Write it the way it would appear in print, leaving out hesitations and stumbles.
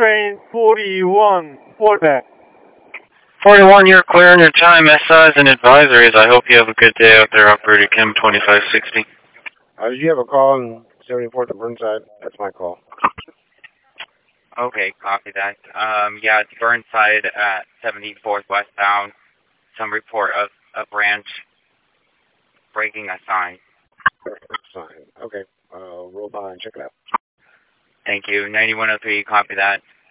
train 41, Fortnite. 41, you're clear on your time. SIs and advisories. I hope you have a good day out there, operator Kim 2560. Did you have a call on 74th and Burnside? That's my call. Okay, copy that. Yeah, it's Burnside at 74th westbound. Some report of a branch breaking a sign. Sign. Okay. Roll by and check it out. Thank you. 9103, copy that.